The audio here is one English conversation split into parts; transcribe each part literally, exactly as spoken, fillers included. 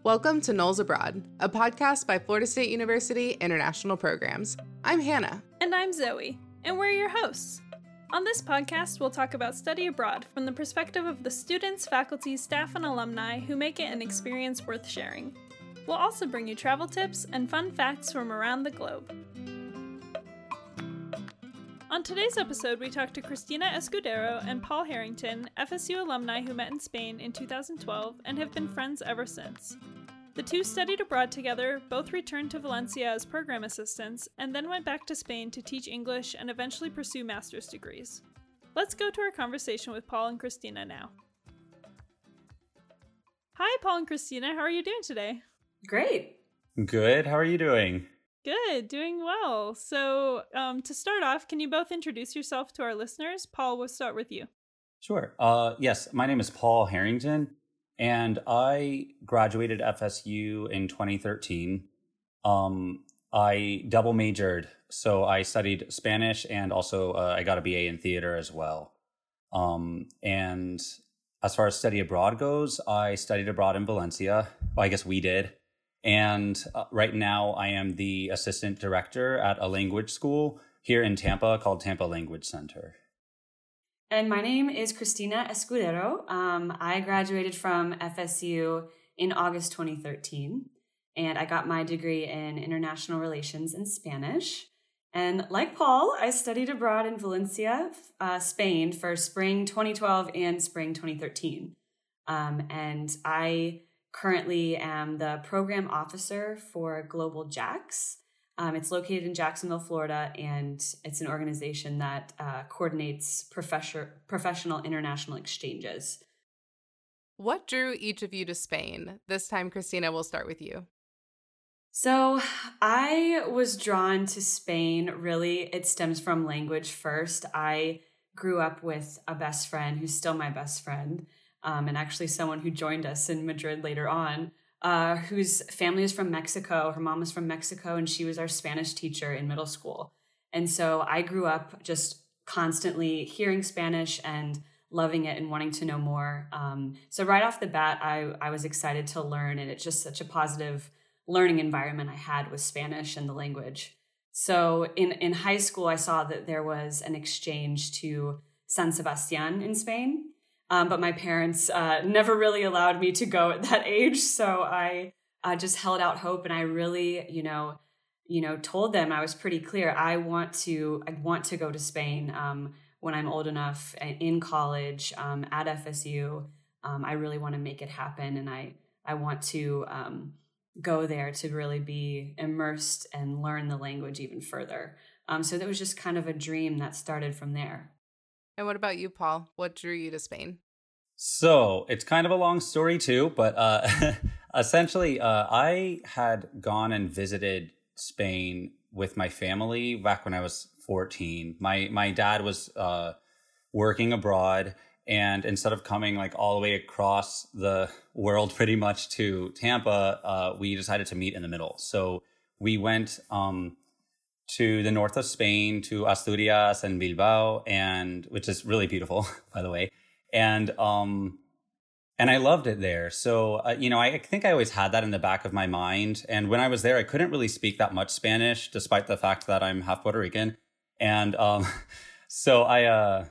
Welcome to Knowles Abroad, a podcast by Florida State University International Programs. I'm Hannah. And I'm Zoe, and we're your hosts. On this podcast, we'll talk about study abroad from the perspective of the students, faculty, staff, and alumni who make it an experience worth sharing. We'll also bring you travel tips and fun facts from around the globe. On today's episode, we talked to Cristina Escudero and Paul Harrington, F S U alumni who met in Spain in two thousand twelve and have been friends ever since. The two studied abroad together, both returned to Valencia as program assistants, and then went back to Spain to teach English and eventually pursue master's degrees. Let's go to our conversation with Paul and Cristina now. Hi, Paul and Cristina. How are you doing today? Great. Good. How are you doing? Good, doing well. So um, to start off, can you both introduce yourself to our listeners? Paul, we'll start with you. Sure. Uh, yes, my name is Paul Harrington, and I graduated F S U in twenty thirteen. Um, I double majored, so I studied Spanish and also uh, I got a B A in theater as well. Um, and as far as study abroad goes, I studied abroad in Valencia. Well, I guess we did. And uh, right now I am the assistant director at a language school here in Tampa called Tampa Language Center. And my name is Cristina Escudero. Um, I graduated from F S U in August twenty thirteen, and I got my degree in international relations and Spanish. And like Paul, I studied abroad in Valencia, uh, Spain for spring twenty twelve and spring twenty thirteen. Um, and I currently am the program officer for Global JAX. Um, it's located in Jacksonville, Florida, and it's an organization that uh, coordinates professor, professional international exchanges. What drew each of you to Spain? This time, Cristina, we'll start with you. So I was drawn to Spain. Really, it stems from language first. I grew up with a best friend who's still my best friend. Um, and actually someone who joined us in Madrid later on, uh, whose family is from Mexico. Her mom is from Mexico, and she was our Spanish teacher in middle school. And so I grew up just constantly hearing Spanish and loving it and wanting to know more. Um, so right off the bat, I, I was excited to learn, and it's just such a positive learning environment I had with Spanish and the language. So in, in high school, I saw that there was an exchange to San Sebastian in Spain. Um, but my parents uh, never really allowed me to go at that age. So I uh, just held out hope, and I really, you know, you know, told them I was pretty clear. I want to, I want to go to Spain um, when I'm old enough in college um, at F S U. Um, I really want to make it happen, and I, I want to um, go there to really be immersed and learn the language even further. Um, so that was just kind of a dream that started from there. And what about you, Paul? What drew you to Spain? So it's kind of a long story too, but uh, essentially uh, I had gone and visited Spain with my family back when I was fourteen. My my dad was uh, working abroad, and instead of coming like all the way across the world pretty much to Tampa, uh, we decided to meet in the middle. So we went um, to the north of Spain, to Asturias and Bilbao, and which is really beautiful, by the way. And um, and I loved it there. So, uh, you know, I think I always had that in the back of my mind. And when I was there, I couldn't really speak that much Spanish, despite the fact that I'm half Puerto Rican. And um, so I uh,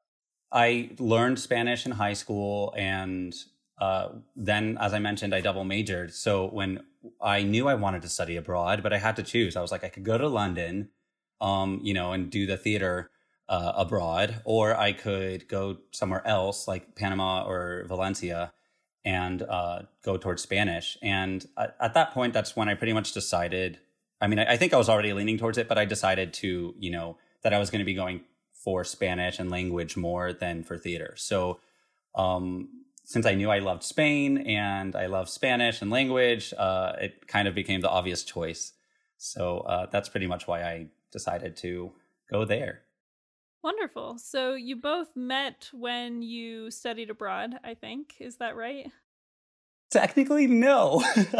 I learned Spanish in high school, and uh, then, as I mentioned, I double majored. So when I knew I wanted to study abroad, but I had to choose. I was like, I could go to London, um, you know, and do the theater uh, abroad, or I could go somewhere else like Panama or Valencia and uh, go towards Spanish. And at, at that point, that's when I pretty much decided, I mean, I, I think I was already leaning towards it, but I decided to, you know, that I was going to be going for Spanish and language more than for theater. So um, since I knew I loved Spain and I love Spanish and language, uh, it kind of became the obvious choice. So uh, that's pretty much why I decided to go there. Wonderful. So you both met when you studied abroad, I think. Is that right? Technically, no.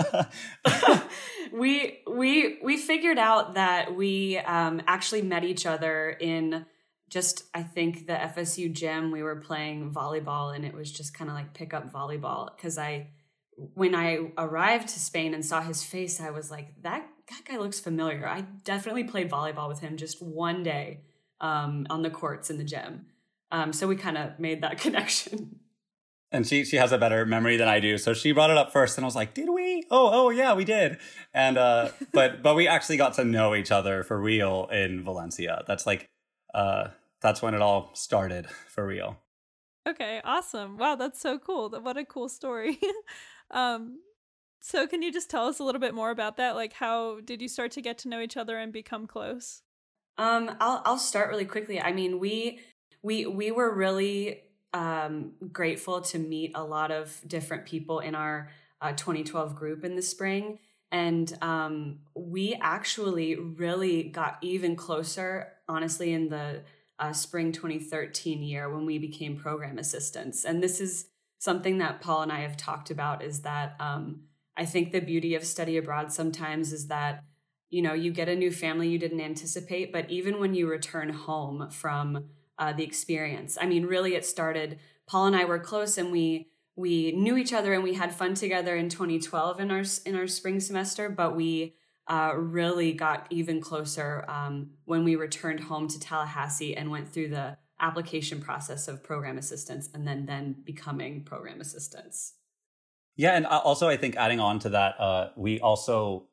we we we figured out that we um, actually met each other in just, I think, the F S U gym. We were playing volleyball, and it was just kind of like pick up volleyball because I when I arrived to Spain and saw his face, I was like, that, that guy looks familiar. I definitely played volleyball with him just one day um, on the courts in the gym. Um, so we kind of made that connection. And she she has a better memory than I do. So she brought it up first and I was like, did we? Oh, oh yeah, we did. And uh, but but we actually got to know each other for real in Valencia. That's like uh, that's when it all started for real. Okay, awesome. Wow, that's so cool. What a cool story. um, so can you just tell us a little bit more about that? Like, how did you start to get to know each other and become close? Um, I'll I'll start really quickly. I mean, we we we were really um, grateful to meet a lot of different people in our uh, twenty twelve group in the spring, and um, we actually really got even closer, honestly, in the uh, spring twenty thirteen year when we became program assistants. And this is something that Paul and I have talked about, is that um, I think the beauty of study abroad sometimes is that, you know, you get a new family you didn't anticipate, but even when you return home from uh, the experience, I mean, really it started, Paul and I were close and we we knew each other and we had fun together in twenty twelve in our in our spring semester, but we uh, really got even closer um, when we returned home to Tallahassee and went through the application process of program assistants and then then becoming program assistants. Yeah, and also I think adding on to that, uh, we also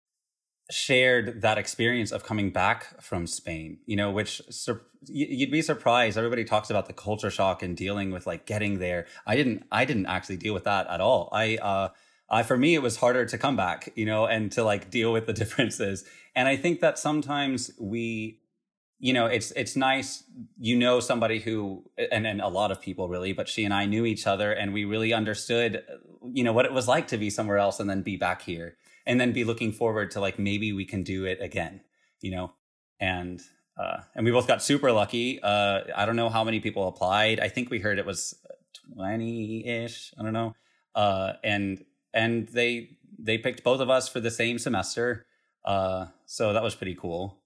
shared that experience of coming back from Spain, you know, which sur- you'd be surprised. Everybody talks about the culture shock and dealing with like getting there. I didn't, I didn't actually deal with that at all. I, uh, I, for me, it was harder to come back, you know, and to like deal with the differences. And I think that sometimes we, you know, it's, it's nice, you know, somebody who, and, and a lot of people really, but she and I knew each other and we really understood, you know, what it was like to be somewhere else and then be back here. And then be looking forward to like, maybe we can do it again, you know? And, uh, and we both got super lucky. Uh, I don't know how many people applied. I think we heard it was twenty-ish. I don't know. Uh, and, and they, they picked both of us for the same semester. Uh, so that was pretty cool.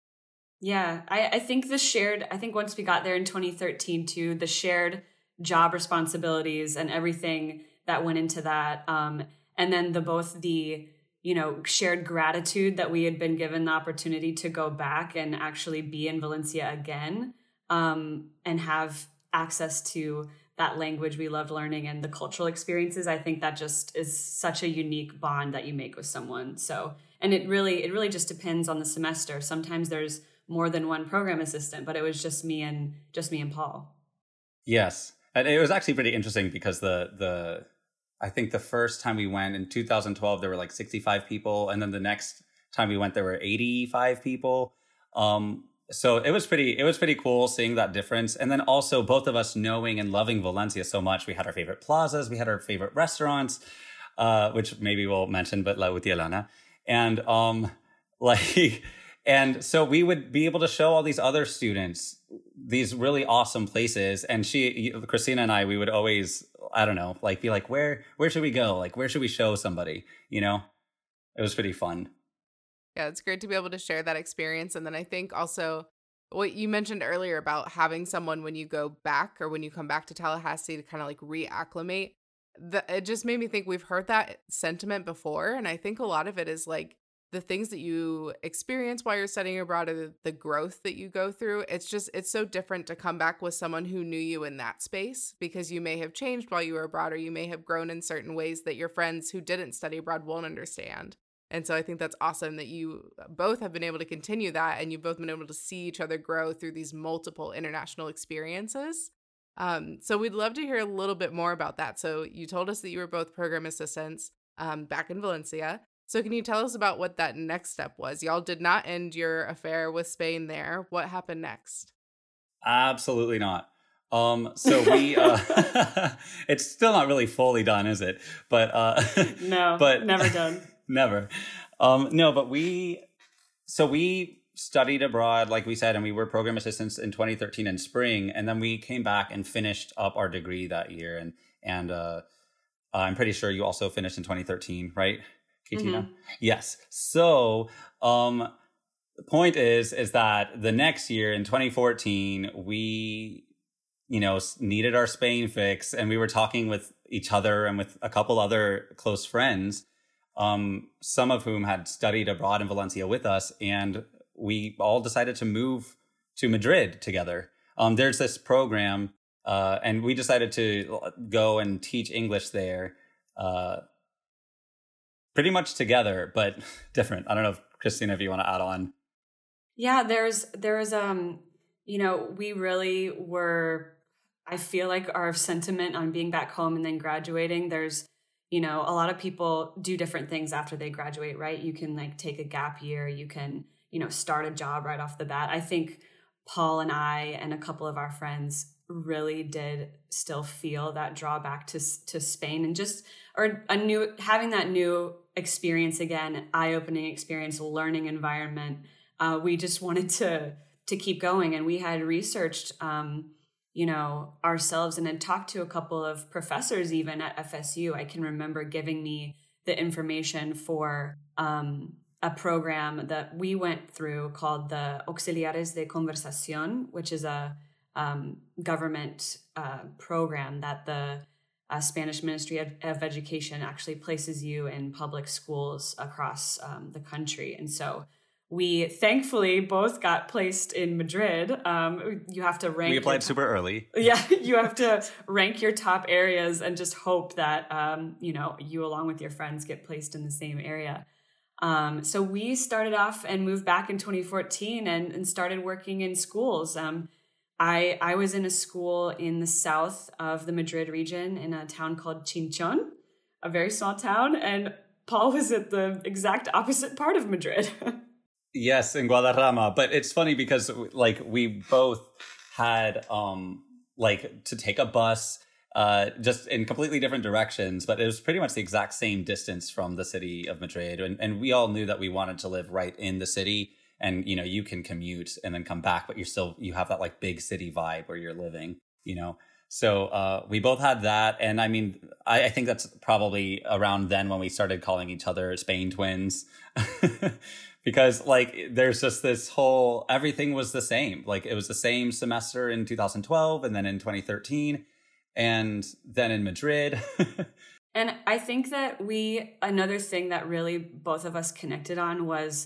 Yeah. I, I think the shared, I think once we got there in twenty thirteen too, the shared job responsibilities and everything that went into that. Um, and then the, both the, you know, shared gratitude that we had been given the opportunity to go back and actually be in Valencia again, um, and have access to that language we loved learning and the cultural experiences. I think that just is such a unique bond that you make with someone. So, and it really, it really just depends on the semester. Sometimes there's more than one program assistant, but it was just me and just me and Paul. Yes. And it was actually pretty interesting because the, the, I think the first time we went in two thousand twelve, there were like sixty-five people. And then the next time we went, there were eighty-five people. Um, so it was pretty, it was pretty cool seeing that difference. And then also both of us knowing and loving Valencia so much. We had our favorite plazas, we had our favorite restaurants, uh, which maybe we'll mention, but La Utielana. And, um, like, and so we would be able to show all these other students these really awesome places. And she, Christina and I, we would always, I don't know, like be like, where, where should we go? Like, where should we show somebody? You know, it was pretty fun. Yeah, it's great to be able to share that experience. And then I think also what you mentioned earlier about having someone when you go back or when you come back to Tallahassee to kind of like reacclimate, the, it just made me think we've heard that sentiment before. And I think a lot of it is like the things that you experience while you're studying abroad, or the, the growth that you go through. It's just, it's so different to come back with someone who knew you in that space, because you may have changed while you were abroad, or you may have grown in certain ways that your friends who didn't study abroad won't understand. And so I think that's awesome that you both have been able to continue that, and you've both been able to see each other grow through these multiple international experiences. Um, so we'd love to hear a little bit more about that. So you told us that you were both program assistants um, back in Valencia. So can you tell us about what that next step was? Y'all did not end your affair with Spain there. What happened next? Absolutely not. Um, so we, uh, it's still not really fully done, is it? But, uh, no, but never done. Never. Um, no, but we, so we studied abroad, like we said, and we were program assistants in twenty thirteen in spring. And then we came back and finished up our degree that year. And, and, uh, I'm pretty sure you also finished in twenty thirteen, right? Katina? Mm-hmm. Yes. So, um, the point is, is that the next year in twenty fourteen, we you know, needed our Spain fix, and we were talking with each other and with a couple other close friends, um, some of whom had studied abroad in Valencia with us, and we all decided to move to Madrid together. Um, there's this program, uh, and we decided to go and teach English there, uh, pretty much together, but different. I don't know if Christina, if you want to add on. Yeah, there's there's um, you know, we really were. I feel like our sentiment on being back home and then graduating, there's, you know, a lot of people do different things after they graduate, right? You can like take a gap year, you can, you know, start a job right off the bat. I think Paul and I and a couple of our friends really did still feel that drawback to to Spain, and just or a new having that new experience again, eye-opening experience, learning environment. Uh, we just wanted to to keep going, and we had researched, um, you know, ourselves and had talked to a couple of professors even at F S U. I can remember giving me the information for um, a program that we went through called the Auxiliares de Conversación, which is a um, government uh, program that the uh, Spanish Ministry of, of Education actually places you in public schools across um, the country. And so we thankfully both got placed in Madrid. Um, you have to rank. We applied top, super early. Yeah, you have to rank your top areas and just hope that um, you know, you along with your friends get placed in the same area. Um, so we started off and moved back in twenty fourteen and, and started working in schools. Um, I I was in a school in the south of the Madrid region in a town called Chinchón, a very small town, and Paul was at the exact opposite part of Madrid. Yes, in Guadarrama. But it's funny because like we both had um like to take a bus uh just in completely different directions, but it was pretty much the exact same distance from the city of Madrid. And, and we all knew that we wanted to live right in the city. And, you know, you can commute and then come back, but you're still, you have that like big city vibe where you're living, you know? So uh, we both had that. And I mean, I, I think that's probably around then when we started calling each other Spain twins. Because like, there's just this whole, everything was the same. Like it was the same semester in two thousand twelve and then in twenty thirteen and then in Madrid. And I think that we, another thing that really both of us connected on was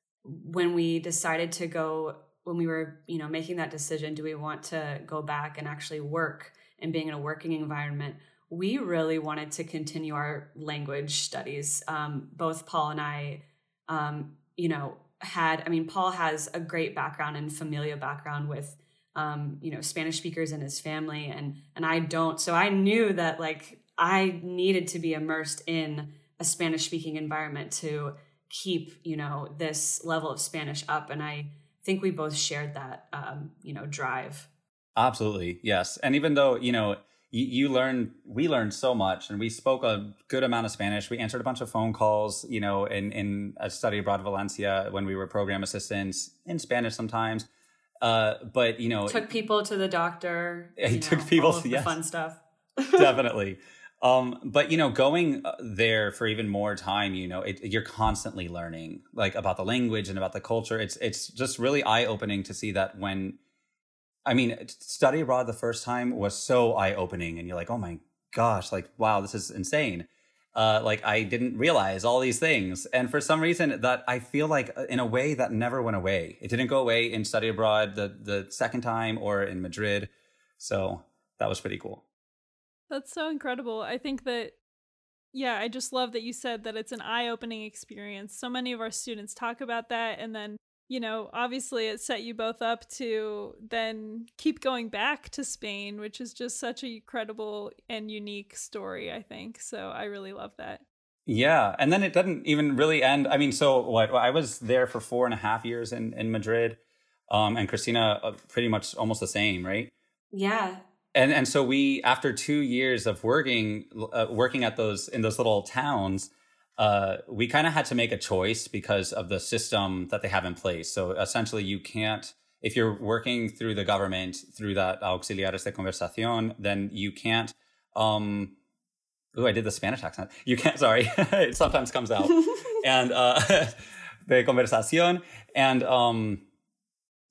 when we decided to go, when we were, you know, making that decision, do we want to go back and actually work and being in a working environment? We really wanted to continue our language studies. Um, both Paul and I, um, you know, had, I mean, Paul has a great background and familial background with, um, you know, Spanish speakers in his family, and, and I don't. So I knew that like I needed to be immersed in a Spanish speaking environment to keep, you know, this level of Spanish up. And I think we both shared that, um, you know, drive. Absolutely. Yes. And even though, you know, you, you learn, we learned so much and we spoke a good amount of Spanish. We answered a bunch of phone calls, you know, in, in a study abroad Valencia when we were program assistants in Spanish sometimes. Uh, but, you know, took people to the doctor. He know, took people all of to the yes, fun stuff. Definitely. Um, but, you know, going there for even more time, you know, it, you're constantly learning like about the language and about the culture. It's, it's just really eye opening to see that when, I mean, study abroad the first time was so eye opening and you're like, oh my gosh, like, wow, this is insane. Uh, like I didn't realize all these things. And for some reason that I feel like in a way that never went away. It didn't go away in study abroad the, the second time or in Madrid. So that was pretty cool. That's so incredible. I think that, yeah, I just love that you said that it's an eye-opening experience. So many of our students talk about that. And then, you know, obviously it set you both up to then keep going back to Spain, which is just such a credible and unique story, I think. So I really love that. Yeah. And then it doesn't even really end. I mean, so what I was there for four and a half years in, in Madrid, um, and Christina uh, pretty much almost the same, right? Yeah. And and so we, after two years of working uh, working at those in those little towns, uh, we kind of had to make a choice because of the system that they have in place. So essentially, you can't, if you're working through the government through that Auxiliares de Conversación, then you can't. Um, oh, I did the Spanish accent. You can't. Sorry, it sometimes comes out. And uh, de Conversación, and um,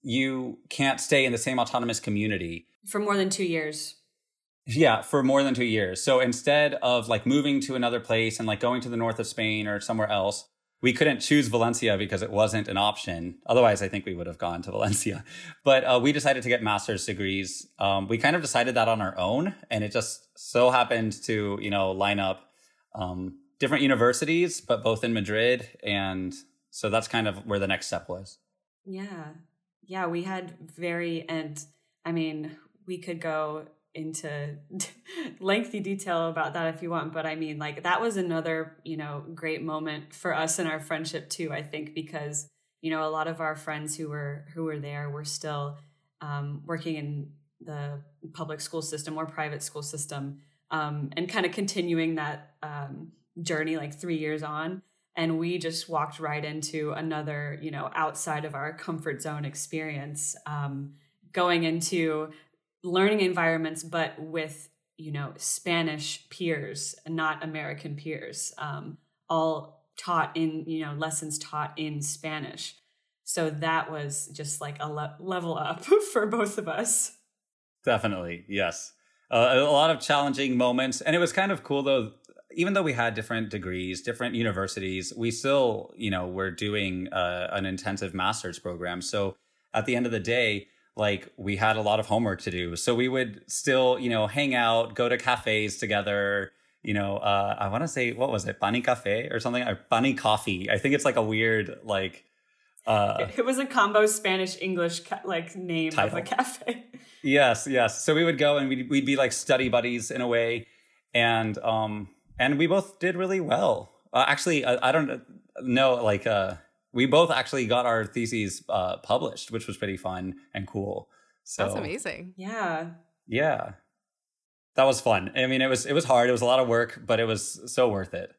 you can't stay in the same autonomous community for more than two years. Yeah, for more than two years. So instead of like moving to another place and like going to the north of Spain or somewhere else, we couldn't choose Valencia because it wasn't an option. Otherwise, I think we would have gone to Valencia. But uh, we decided to get master's degrees. Um, we kind of decided that on our own. And it just so happened to, you know, line up um, different universities, but both in Madrid. And so that's kind of where the next step was. Yeah. Yeah, we had very, and I mean, we could go into lengthy detail about that if you want, but I mean, like, that was another, you know, great moment for us in our friendship too, I think, because, you know, a lot of our friends who were who were there were still um, working in the public school system or private school system, um, and kind of continuing that um, journey like three years on. And we just walked right into another, you know, outside of our comfort zone experience, um, going into learning environments, but with, you know, Spanish peers, not American peers, um, all taught in, you know, lessons taught in Spanish. So that was just like a le- level up for both of us. Definitely. Yes. Uh, a lot of challenging moments. And it was kind of cool though, even though we had different degrees, different universities, we still, you know, were doing uh, an intensive master's program. So at the end of the day, like, we had a lot of homework to do. So we would still, you know, hang out, go to cafes together, you know, uh, I want to say, what was it? Pani Cafe or something? Or Pani Coffee. I think it's like a weird, like... Uh, it was a combo Spanish-English, ca- like, name title. Of a cafe. Yes, yes. So we would go and we'd, we'd be like study buddies in a way. And um, and we both did really well. Uh, actually, I, I don't know, like... Uh, we both actually got our theses uh, published, which was pretty fun and cool. So that's amazing. Yeah. Yeah. That was fun. I mean, it was it was hard. It was a lot of work, but it was so worth it.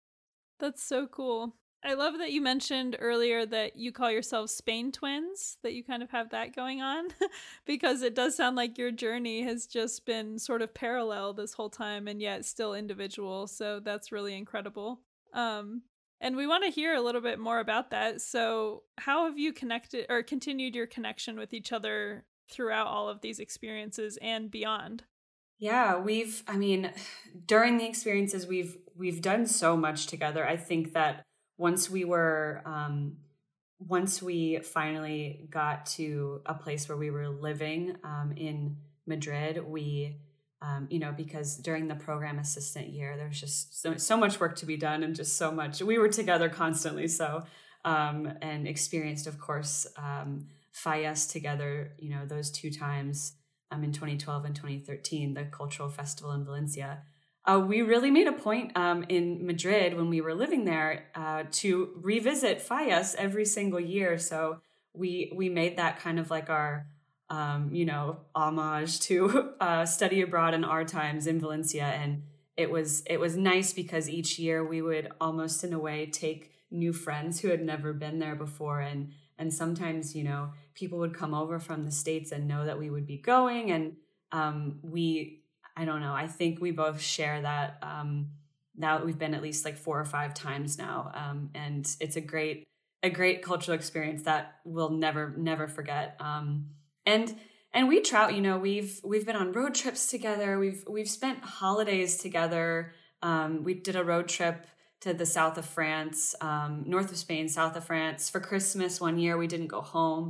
That's so cool. I love that you mentioned earlier that you call yourselves Spain twins, that you kind of have that going on, because it does sound like your journey has just been sort of parallel this whole time and yet still individual. So that's really incredible. Um, And we want to hear a little bit more about that. So how have you connected or continued your connection with each other throughout all of these experiences and beyond? Yeah, we've, I mean, during the experiences, we've, we've done so much together. I think that once we were, um, once we finally got to a place where we were living um, in Madrid, we Um, you know, because during the program assistant year, there's just so, so much work to be done and just so much. We were together constantly. So, um, and experienced, of course, um, Fallas together, you know, those two times um, in twenty twelve and twenty thirteen, the cultural festival in Valencia. Uh, we really made a point um, in Madrid when we were living there uh, to revisit Fallas every single year. So we we made that kind of like our Um, you know, homage to uh, study abroad in our times in Valencia. And it was it was nice because each year we would almost in a way take new friends who had never been there before. And and sometimes, you know, people would come over from the States and know that we would be going. And um, we, I don't know, I think we both share that. Um, now we've been at least like four or five times now. Um, and it's a great, a great cultural experience that we'll never, never forget. Um, And and we travel, you know, we've we've been on road trips together. We've we've spent holidays together. Um, we did a road trip to the south of France, um, north of Spain, south of France for Christmas one year. We didn't go home,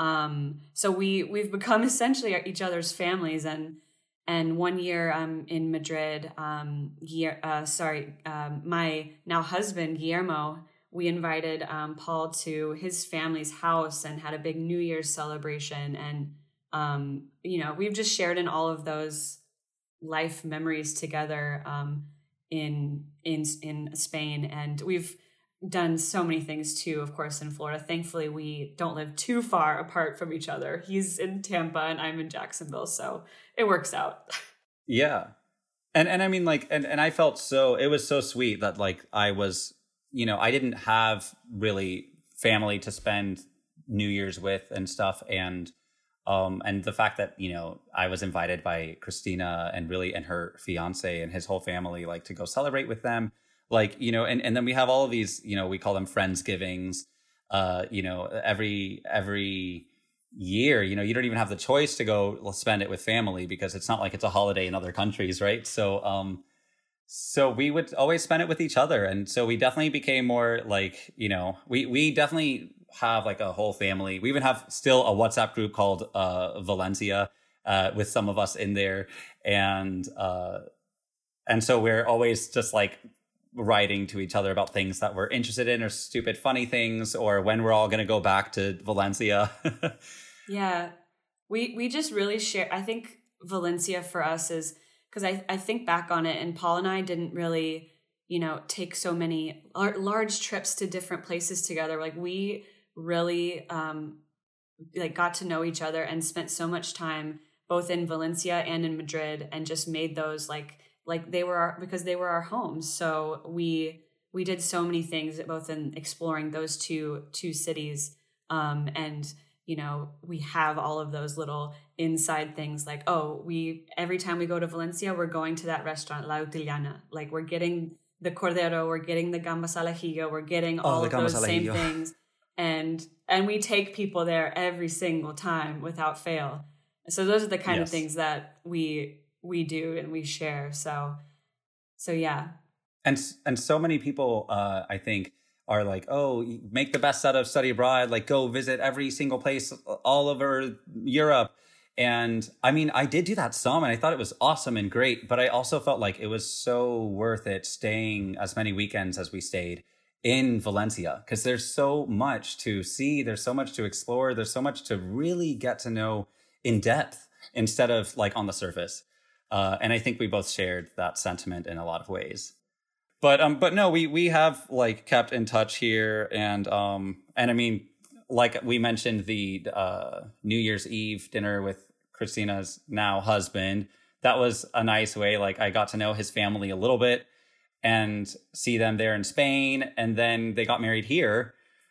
um, so we we've become essentially each other's families. And and one year um, in Madrid, um, uh, sorry, um, my now husband Guillermo, we invited um, Paul to his family's house and had a big New Year's celebration. And, um, you know, we've just shared in all of those life memories together um, in, in, in Spain. And we've done so many things too, of course, in Florida. Thankfully, we don't live too far apart from each other. He's in Tampa and I'm in Jacksonville. So it works out. Yeah. And, and I mean, like, and, and I felt so, it was so sweet that like I was, you know, I didn't have really family to spend New Year's with and stuff. And, um, and the fact that, you know, I was invited by Christina and really, and her fiance and his whole family, like to go celebrate with them, like, you know, and, and then we have all of these, you know, we call them Friendsgivings, uh, you know, every, every, year, you know, you don't even have the choice to go spend it with family because it's not like it's a holiday in other countries, right? So, um, so we would always spend it with each other. And so we definitely became more like, you know, we, we definitely have like a whole family. We even have still a WhatsApp group called uh, Valencia uh, with some of us in there. And, uh, and so we're always just like writing to each other about things that we're interested in or stupid, funny things, or when we're all going to go back to Valencia. Yeah, we, we just really share. I think Valencia for us is, because I, I think back on it, and Paul and I didn't really, you know, take so many large trips to different places together. Like we really um, like got to know each other and spent so much time both in Valencia and in Madrid, and just made those like like they were our, because they were our homes. So we we did so many things both in exploring those two two cities, um, and you know, we have all of those little inside things like, oh, we, every time we go to Valencia, we're going to that restaurant, La Utiliana. Like we're getting the cordero, we're getting the gambas al ajillo, we're getting all oh, of those same things. And, and we take people there every single time without fail. So those are the kind yes. of things that we, we do and we share. So, so yeah. And, and so many people, uh, I think, are like, oh, make the best out of study abroad, like go visit every single place all over Europe. And I mean, I did do that some, and I thought it was awesome and great, but I also felt like it was so worth it staying as many weekends as we stayed in Valencia, because there's so much to see, there's so much to explore, there's so much to really get to know in depth instead of like on the surface. Uh, and I think we both shared that sentiment in a lot of ways. But um, but no, we we have like kept in touch here, and um, and I mean, like we mentioned, the uh, New Year's Eve dinner with Christina's now husband. That was a nice way. Like I got to know his family a little bit and see them there in Spain, and then they got married here.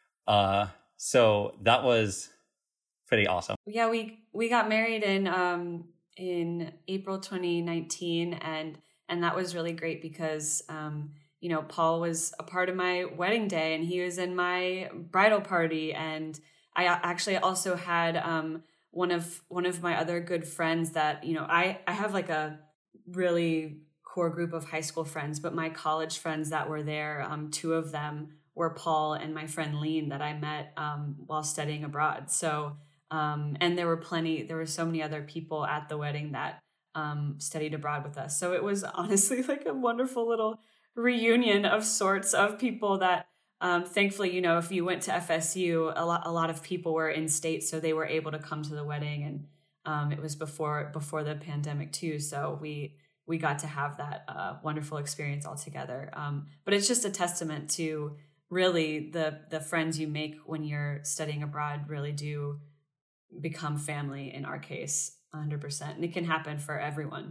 Uh, so that was pretty awesome. Yeah, we we got married in um in April twenty nineteen, and. And that was really great because, um, you know, Paul was a part of my wedding day and he was in my bridal party. And I actually also had um, one of one of my other good friends that, you know, I, I have like a really core group of high school friends, but my college friends that were there, um, two of them were Paul and my friend Lean that I met um, while studying abroad. So, um, and there were plenty, there were so many other people at the wedding that Um, studied abroad with us. So it was honestly like a wonderful little reunion of sorts of people that um, thankfully, you know, if you went to F S U, a lot, a lot of people were in state, so they were able to come to the wedding. And um, it was before, before the pandemic too. So we, we got to have that uh, wonderful experience all together. Um, but it's just a testament to really the, the friends you make when you're studying abroad really do become family in our case. one hundred percent. And it can happen for everyone.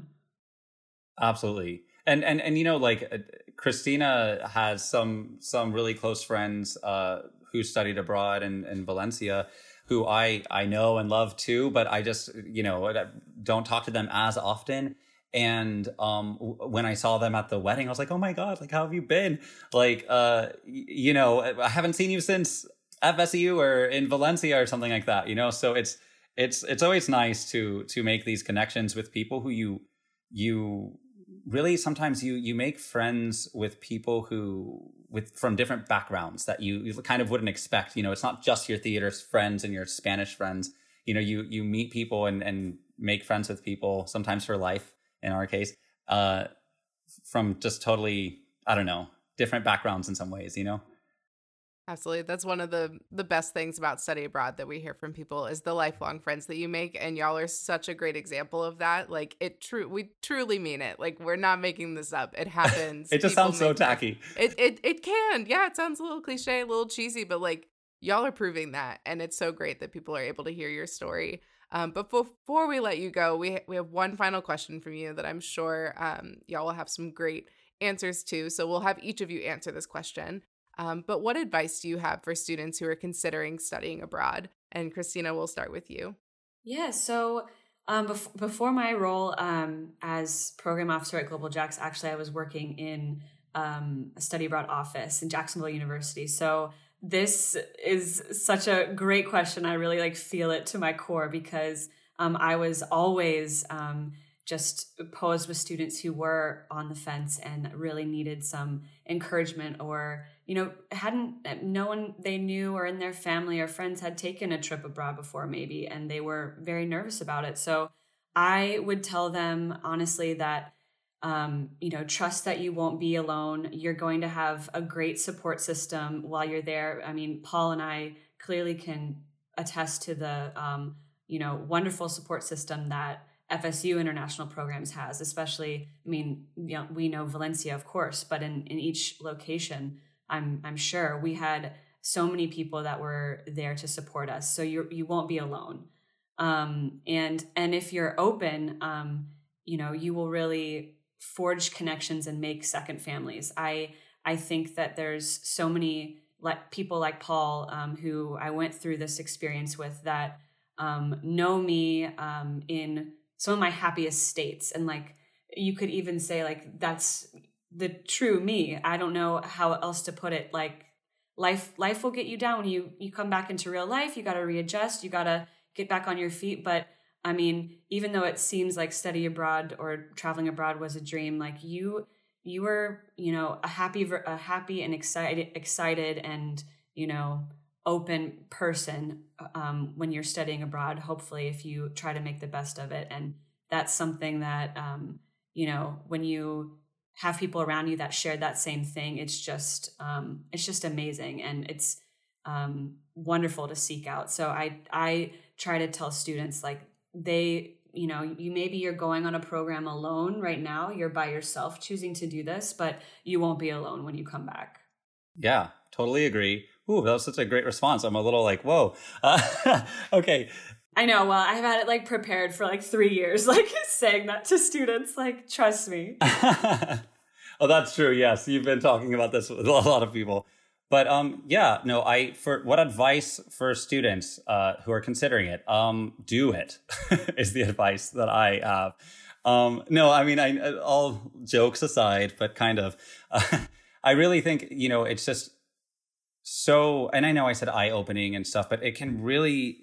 Absolutely. And, and, and, you know, like uh, Christina has some, some really close friends uh, who studied abroad in, in Valencia, who I, I know and love too, but I just, you know, don't talk to them as often. And um, when I saw them at the wedding, I was like, oh my God, like, how have you been? Like, uh, you know, I haven't seen you since F S U or in Valencia or something like that, you know? So it's, It's it's always nice to to make these connections with people who you you really sometimes you you make friends with people who with from different backgrounds that you, you kind of wouldn't expect. You know, it's not just your theater friends and your Spanish friends. You know, you you meet people and and make friends with people sometimes for life. In our case, uh, from just totally I don't know different backgrounds in some ways. You know. Absolutely. That's one of the the best things about study abroad that we hear from people is the lifelong friends that you make. And y'all are such a great example of that. Like it true. We truly mean it. Like we're not making this up. It happens. It just sounds so tacky. It, it, it can. Yeah. It sounds a little cliche, a little cheesy, but like y'all are proving that. And it's so great that people are able to hear your story. Um, but before we let you go, we, we have one final question from you that I'm sure um, y'all will have some great answers to. So we'll have each of you answer this question. Um, but what advice do you have for students who are considering studying abroad? And Christina, we'll start with you. Yeah, so um, bef- before my role um, as program officer at Global Jax, actually I was working in um, a study abroad office in Jacksonville University. So this is such a great question. I really like feel it to my core because um, I was always um, just posed with students who were on the fence and really needed some encouragement, or, you know, hadn't, no one they knew or in their family or friends had taken a trip abroad before maybe, and they were very nervous about it. So I would tell them honestly that, um, you know, trust that you won't be alone. You're going to have a great support system while you're there. I mean, Paul and I clearly can attest to the, um, you know, wonderful support system that F S U International Programs has, especially, I mean, you know, we know Valencia, of course, but in, in each location, I'm I'm sure we had so many people that were there to support us. So you you won't be alone. Um, and and if you're open, um, you know, you will really forge connections and make second families. I I think that there's so many like people like Paul, um, who I went through this experience with, that um, know me um, in some of my happiest states. And like, you could even say like, that's the true me. I don't know how else to put it. Like life, life will get you down when you, you come back into real life. You got to readjust, you got to get back on your feet. But I mean, even though it seems like study abroad or traveling abroad was a dream, like you, you were, you know, a happy, a happy and excited, excited and, you know, open person um, when you're studying abroad, hopefully, if you try to make the best of it. And that's something that, um, you know, when you have people around you that share that same thing, it's just, um, it's just amazing. And it's um, wonderful to seek out. So I, I try to tell students, like, they, you know, you maybe you're going on a program alone right now, you're by yourself choosing to do this, but you won't be alone when you come back. Yeah, totally agree. Ooh, that was such a great response. I'm a little like, whoa. Uh, okay. I know. Well, I've had it like prepared for like three years, like saying that to students, like, trust me. Oh, that's true. Yes. You've been talking about this with a lot of people. But um, yeah, no, I, for what advice for students uh, who are considering it, um, do it is the advice that I have. Um, no, I mean, I, all jokes aside, but kind of, uh, I really think, you know, it's just so, and I know I said eye-opening and stuff, but it can really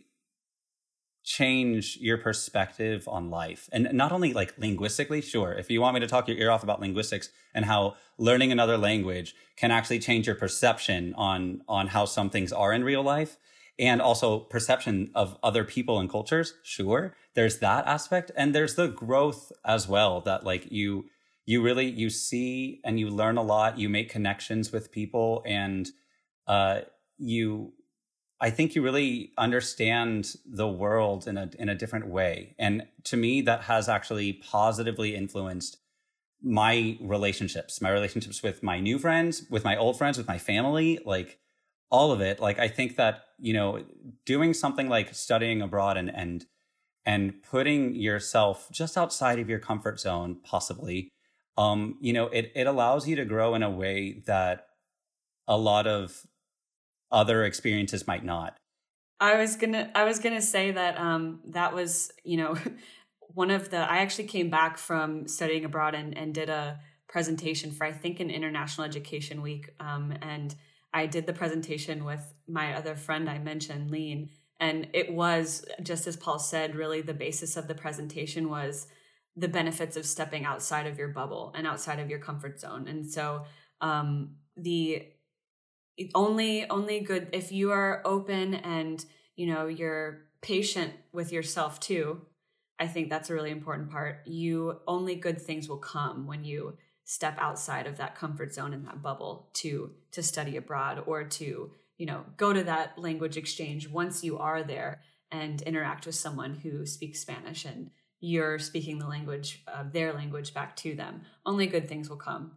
change your perspective on life. And not only like linguistically, sure, if you want me to talk your ear off about linguistics and how learning another language can actually change your perception on, on how some things are in real life, and also perception of other people and cultures, sure, there's that aspect. And there's the growth as well, that like you, you really, you see and you learn a lot, you make connections with people, and uh, you, I think you really understand the world in a in a different way. And to me, that has actually positively influenced my relationships, my relationships with my new friends, with my old friends, with my family, like all of it. Like, I think that, you know, doing something like studying abroad and and and putting yourself just outside of your comfort zone, possibly, um, you know, it it allows you to grow in a way that a lot of other experiences might not. I was gonna, I was gonna say that um, that was, you know, one of the. I actually came back from studying abroad and, and did a presentation for, I think, an International Education Week, um, and I did the presentation with my other friend I mentioned, Lean, and it was, just as Paul said, really the basis of the presentation was the benefits of stepping outside of your bubble and outside of your comfort zone, and so um, the. Only, only good if you are open and, you know, you're patient with yourself too. I think that's a really important part. You only good things will come when you step outside of that comfort zone and that bubble to to study abroad, or to, you know, go to that language exchange once you are there and interact with someone who speaks Spanish and you're speaking the language, uh, their language back to them. Only good things will come.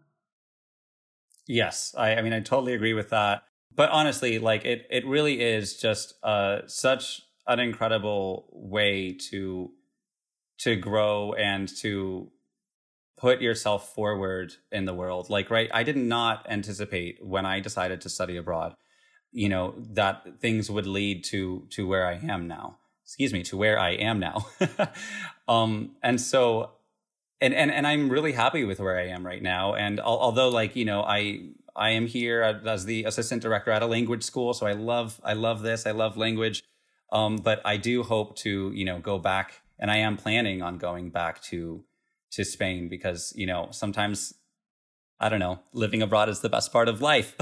Yes, I, I mean, I totally agree with that. But honestly, like it, it really is just uh, such an incredible way to to grow and to put yourself forward in the world. Like, right, I did not anticipate when I decided to study abroad, you know, that things would lead to to where I am now. Excuse me, to where I am now. um, and so. And, and and I'm really happy with where I am right now. And al- although, like, you know, I I am here as the assistant director at a language school. So I love, I love this. I love language. Um, but I do hope to, you know, go back, and I am planning on going back to, to Spain because, you know, sometimes, I don't know, living abroad is the best part of life.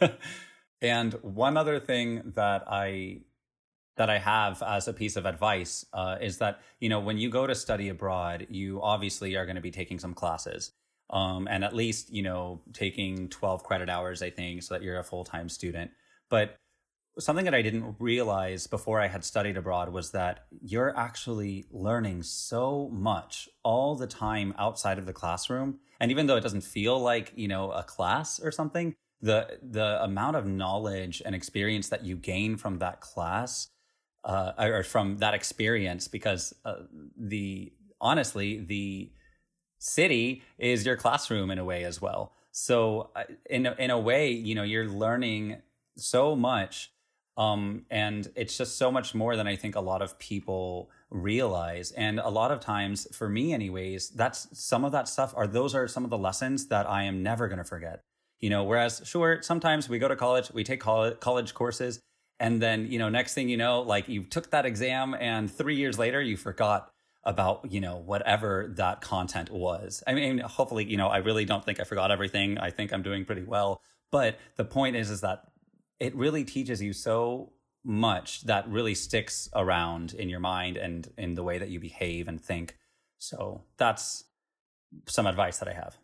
And one other thing that I, that I have as a piece of advice uh, is that, you know, when you go to study abroad, you obviously are going to be taking some classes. Um, and at least, you know, taking twelve credit hours, I think, so that you're a full-time student. But something that I didn't realize before I had studied abroad was that you're actually learning so much all the time outside of the classroom. And even though it doesn't feel like, you know, a class or something, the the amount of knowledge and experience that you gain from that class uh, or from that experience, because uh, the honestly, the city is your classroom in a way as well. So uh, in a, in a way, you know, you're learning so much, um, and it's just so much more than I think a lot of people realize. And a lot of times, for me, anyways, that's some of that stuff. Are those are some of the lessons that I am never going to forget. You know, whereas sure, sometimes we go to college, we take college college courses, and then you know, next thing you know, like you took that exam, and three years later, you forgot about, you know, whatever that content was. I mean, hopefully, you know, I really don't think I forgot everything. I think I'm doing pretty well. But the point is, is that it really teaches you so much that really sticks around in your mind and in the way that you behave and think. So that's some advice that I have.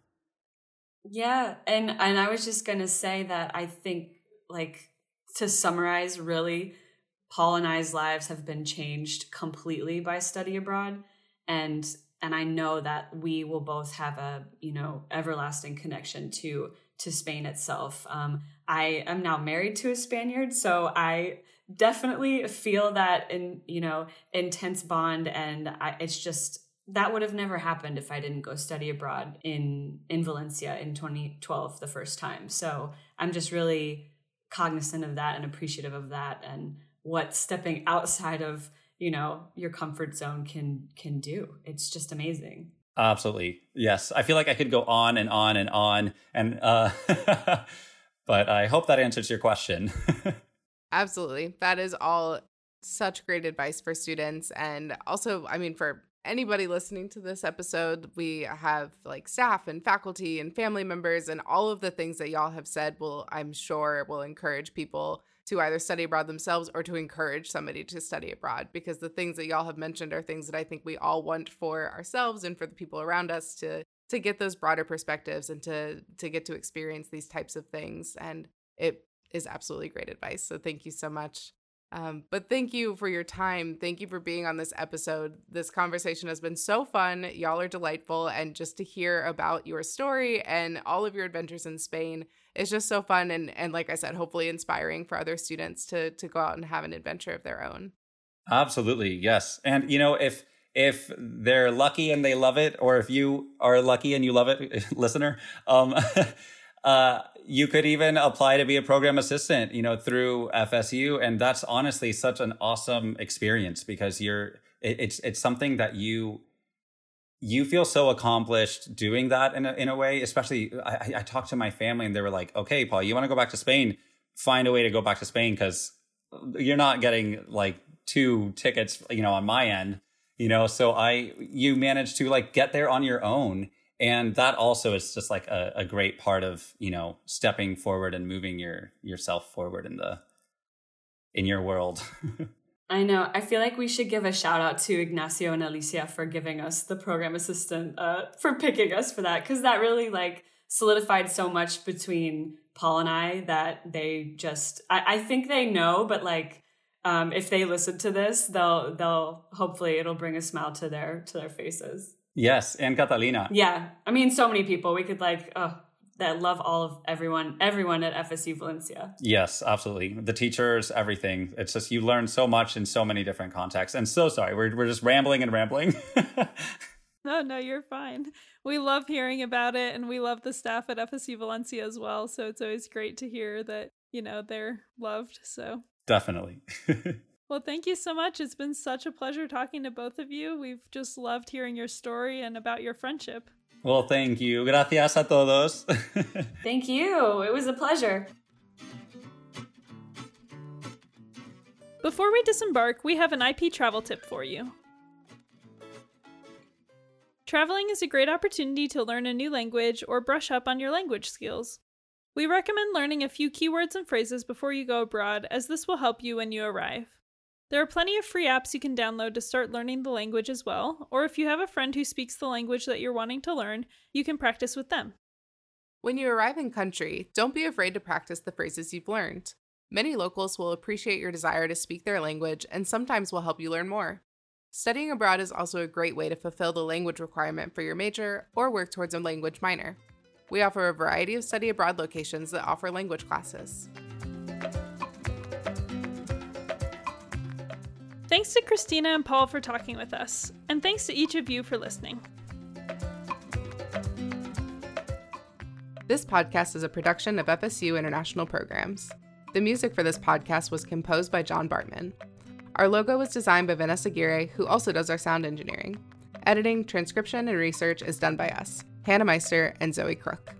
Yeah. And, and I was just going to say that I think, like, to summarize, really, Paul and I's lives have been changed completely by study abroad. And and I know that we will both have a, you know, everlasting connection to to Spain itself. Um, I am now married to a Spaniard, so I definitely feel that in, you know, intense bond. And I, it's just, that would have never happened if I didn't go study abroad in, in Valencia in twenty twelve the first time. So I'm just really cognizant of that and appreciative of that, and what stepping outside of, you know, your comfort zone can can do. It's just amazing. Absolutely. Yes. I feel like I could go on and on and on. And uh but I hope that answers your question. Absolutely. That is all such great advice for students. And also, I mean, for anybody listening to this episode, we have like staff and faculty and family members, and all of the things that y'all have said will, I'm sure, will encourage people to either study abroad themselves or to encourage somebody to study abroad, because the things that y'all have mentioned are things that I think we all want for ourselves and for the people around us, to to get those broader perspectives and to to get to experience these types of things. And it is absolutely great advice. So thank you so much. Um, but thank you for your time. Thank you for being on this episode. This conversation has been so fun. Y'all are delightful. And just to hear about your story and all of your adventures in Spain is just so fun. And, and like I said, hopefully inspiring for other students to, to go out and have an adventure of their own. Absolutely. Yes. And, you know, if, if they're lucky and they love it, or if you are lucky and you love it, listener, um, uh, you could even apply to be a program assistant, you know, through F S U. And that's honestly such an awesome experience, because you're, it, it's, it's something that you, you feel so accomplished doing that in a, in a way. Especially I, I talked to my family and they were like, okay, Paul, you want to go back to Spain, find a way to go back to Spain, because you're not getting like two tickets, you know, on my end, you know, so I, you managed to like get there on your own. And that also is just like a, a great part of, you know, stepping forward and moving your yourself forward in the in your world. I know. I feel like we should give a shout out to Ignacio and Alicia for giving us the program assistant, uh, for picking us for that, because that really like solidified so much between Paul and I that they just, I, I think they know, but like um, if they listen to this, they'll they'll hopefully it'll bring a smile to their to their faces. Yes, and Catalina. Yeah, I mean, so many people. We could like, oh, that love all of everyone, everyone at F S U Valencia. Yes, absolutely. The teachers, everything. It's just, you learn so much in so many different contexts. And so sorry, we're we're just rambling and rambling. No, no, you're fine. We love hearing about it, and we love the staff at F S U Valencia as well. So it's always great to hear that, you know, they're loved. So definitely. Well, thank you so much. It's been such a pleasure talking to both of you. We've just loved hearing your story and about your friendship. Well, thank you. Gracias a todos. Thank you. It was a pleasure. Before we disembark, we have an I P travel tip for you. Traveling is a great opportunity to learn a new language or brush up on your language skills. We recommend learning a few keywords and phrases before you go abroad, as this will help you when you arrive. There are plenty of free apps you can download to start learning the language as well, or if you have a friend who speaks the language that you're wanting to learn, you can practice with them. When you arrive in country, don't be afraid to practice the phrases you've learned. Many locals will appreciate your desire to speak their language and sometimes will help you learn more. Studying abroad is also a great way to fulfill the language requirement for your major or work towards a language minor. We offer a variety of study abroad locations that offer language classes. Thanks to Christina and Paul for talking with us, and thanks to each of you for listening. This podcast is a production of F S U International Programs. The music for this podcast was composed by John Bartman. Our logo was designed by Vanessa Aguirre, who also does our sound engineering. Editing, transcription, and research is done by us, Hannah Meister and Zoe Crook.